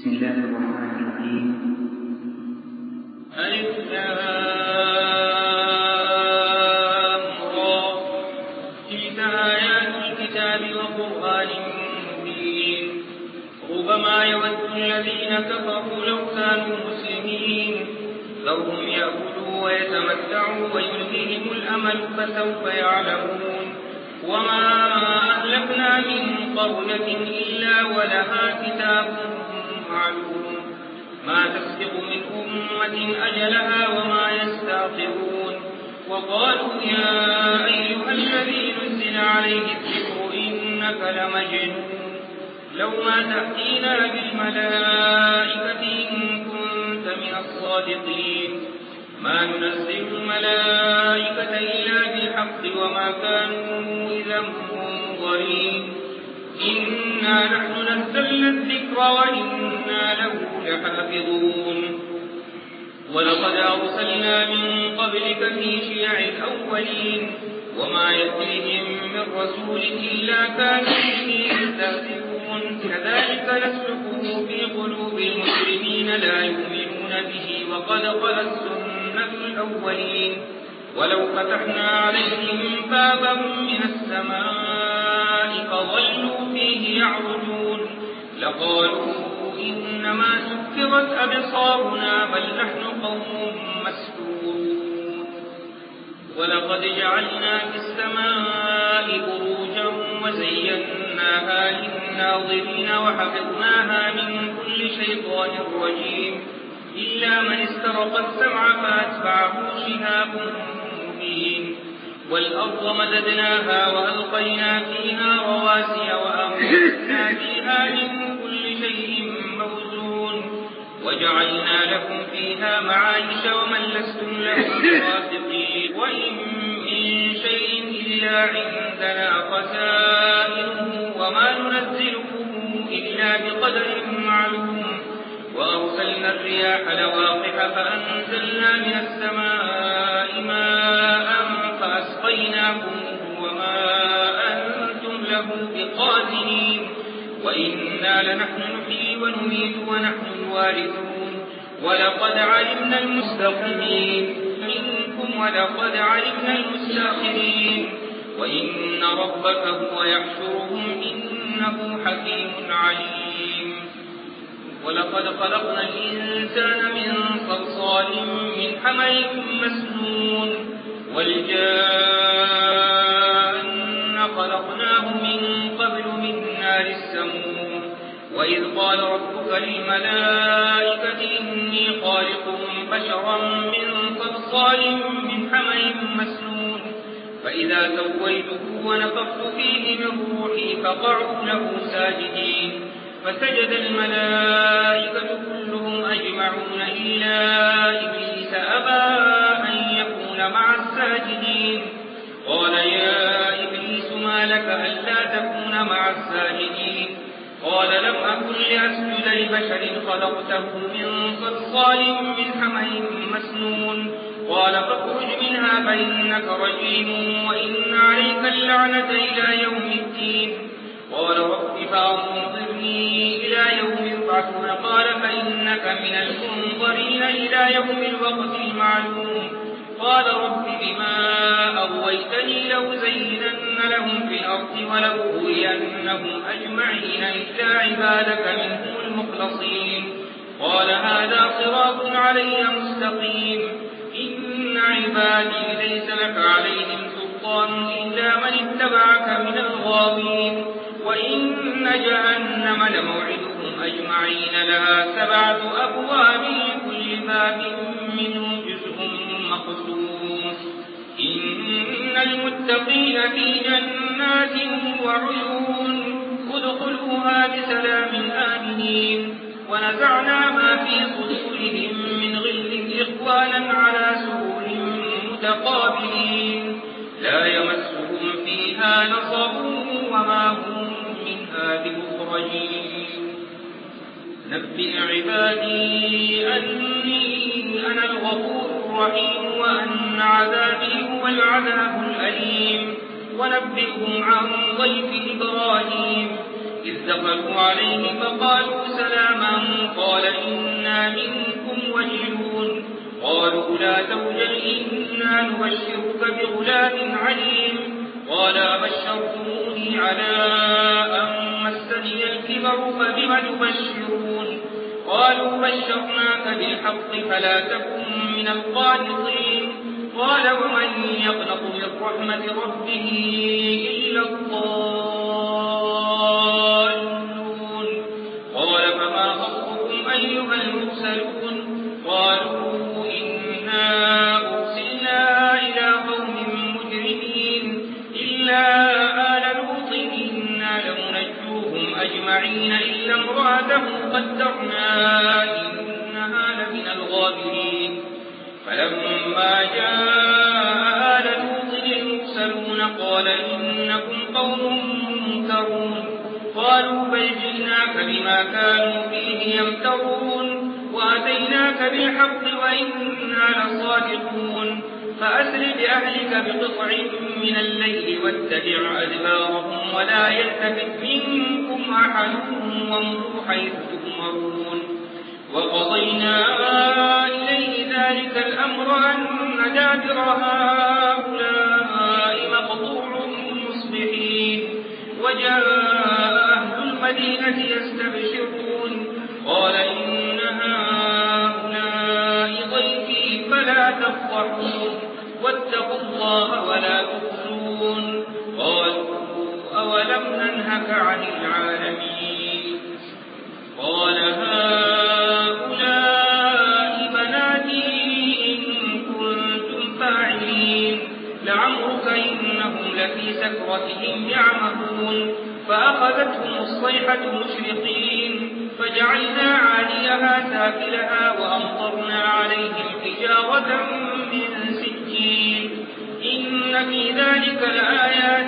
بسم الله الرحمن الرحيم. ألف لام را تلك آيات الكتاب وقرآن مبين ربما يود الذين كفروا لو كانوا مسلمين ذرهم يأكلوا ويتمتعوا ويلههم الأمل فسوف يعلمون وما أهلكنا من قرية إلا ولها كتاب معلوم ما تسبق من أمة أجلها وما يستأخرون وقالوا يا أيها الذي نزل عليه الذكر إنك لمجنون لو ما تأتينا بالملائكة إن كنت من الصادقين ما ننزل الملائكة إلا بالحق وما كانوا إذا منظرين إنا نحن نزلنا الذكر وإنا له لحافظون ولقد أرسلنا من قبلك في شيع الأولين وما يأتيهم من رسول إلا كانوا به يستهزئون كذلك نسلكه في قلوب المجرمين لا يؤمنون به وقد خلت سنة الأولين ولو فتحنا عليهم بابا من السماء فظلوا فيه يعرجون لقالوا إنما سكرت أبصارنا بل نحن قوم مسحورون ولقد جعلنا في السماء بروجا وزيناها للناظرين وحفظناها من كل شيطان رجيم إلا من استرق السمع فأتبعه شهاب مبين والأرض مددناها وألقينا فيها رواسي وأنبتنا فيها من كل شيء موزون وجعلنا لكم فيها معايش ومن لستم له برازقين وإن من شيء إلا عندنا خزائنه وما ننزله إلا بقدر معلوم وأرسلنا الرياح لواقح فأنزلنا من السماء ماء فأسقيناكم وما أنتم له بقادرين وإنا لنحن نحيي ونميت ونحن الوارثون ولقد علمنا المستقدمين منكم ولقد علمنا المستأخرين وإن ربك هو يحشرهم إنه حكيم عليم ولقد خلقنا الإنسان من صلصال من حمأ مسنون والجان خلقناه من قبل من نار السموم وإذ قال ربك للملائكة إني خالق بشرا من صلصال من حمأ مسنون فإذا سويته ونفخت فيه من روحي فقعوا له ساجدين فسجد الملائكة كلهم أجمعون إلا إبليس أبى أن يكون مع الساجدين قال يا إبليس ما لك ألا تكون مع الساجدين قال لم أكن لأسجد لبشر خلقته من صلصال من حمأ مسنون قال فاخرج منها فإنك رجيم وإن عليك اللعنة إلى يوم الدين قال رب فأنظرني إلى يوم يبعثون قال فإنك من المنظرين إلى يوم الوقت المعلوم قال رب بما أغويتني لأزينن لهم في الأرض ولأغوينهم أجمعين إلا عبادك منهم المخلصين قال هذا صراط علي مستقيم إن عبادي ليس لك عليهم سلطان إلا من اتبعك من الغاوين وإن جهنم لموعدهم أجمعين لها 7 أبواب لكل باب منهم جزء مقسوم إن المتقين في جنات وعيون ادخلوها بسلام آمنين ونزعنا ما في صدورهم من غل إخوانا على سرور متقابلين لا يمسهم فيها نصب وما هم منها بمخرجين نبئ عبادي أني أنا الغفور الرحيم وأن عذابي هو العذاب الأليم ونبئهم عن ضيف إبراهيم إذ دخلوا عليه فقالوا سلاما قال إنا منكم وجلون قالوا لا توجل إنا نبشرك بغلام عليم قال أبشرتموني على أن مسني الكبر فبم تبشرون قالوا بشرناك بالحق فلا تكن من القانطين قال ومن يقنط من رحمة ربه إلا الضالون قال فما خطبكم أيها المرسلون قالوا إنا أرسلنا إلى قوم مجرمين إلا آل لوط إنا لمنجوهم أجمعين إلا امرأته قدرنا إنها لمن الغابرين فلما جاء آل لوط المرسلون قال إنكم قوم منكرون قالوا بل جئناك بما كانوا فيه يمترون وأتيناك بالحق وإنا لصادقون فأسر بأهلك بقطع من الليل واتبع أدبارهم ولا يلتفت منكم أحد وامضوا حيث تؤمرون وقضينا إليه ذلك الأمر أن دابر هؤلاء مقطوع مصبحين وجاء أهل المدينة يستبشرون قال إن هؤلاء ضيفي فلا تفضحون واتقوا الله ولا تخزون قالوا أولم ننهك عن العالمين قال هؤلاء بناتي إن كنتم فاعلين لعمرك إنهم لفي سكرتهم يعمهون فأخذتهم الصيحة مشرقين فجعلنا عاليها سافلها وأمطرنا عليهم حجارة من سجيل إن في ذلك لآيات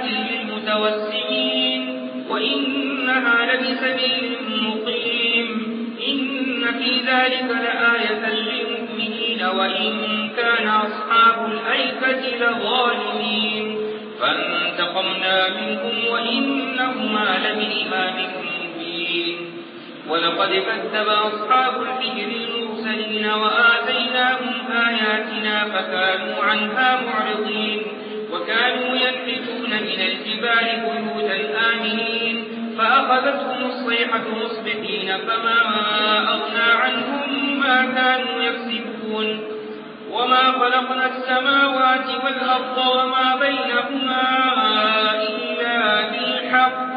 للمتوسمين وإنها لبسبيل مقيم إن في ذلك لآية للمؤمنين وإن كان أصحاب الأيكة لظالمين فانتقمنا منهم وإنهما لبإمام مبين ولقد كذب أصحاب الحجر المرسلين وآتيناهم آياتنا فكانوا عنها معرضين وكانوا ينحتون من الجبال بيوتا آمنين فأخذتهم الصيحة مصبحين فما أغنى عنهم ما كانوا يكسبون وما خلقنا السماوات والأرض وما بينهما إلا بالحق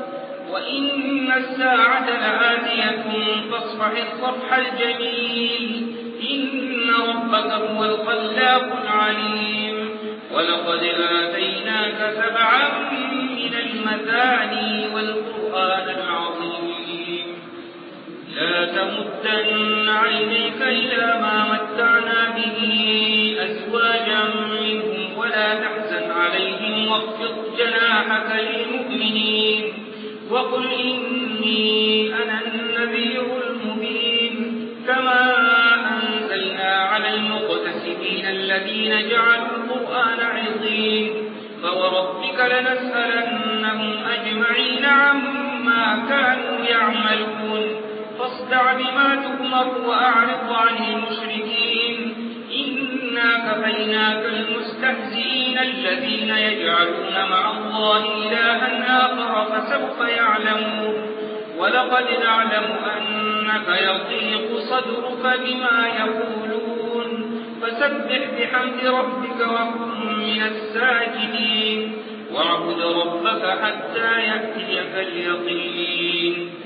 وإن الساعة لآتية فاصفح الصفح الجميل إن ربك هو الخلاق العليم ولقد آتيناك 7 من المثاني والقرآن العظيم لا تمدن عينيك إلى ما متعنا به أزواجا منهم ولا تحزن عليهم واخفض جناحك للمؤمنين وقل إني أنا النذير المبين كما أنزلنا على المقتسمين الذين جعلوا القرآن عظيم فوربك لنسألنهم أجمعين عما كانوا يعملون فاصدع بما تؤمر وأعرض عن المشركين إنا كفيناك المستهزئين الذين يجعلون مع الله إلها آخر فسوف يعلمون ولقد نعلم أنك يضيق صدرك بما يقولون فسبح بحمد ربك وكن من الساجدين واعبد ربك حتى يأتيك اليقين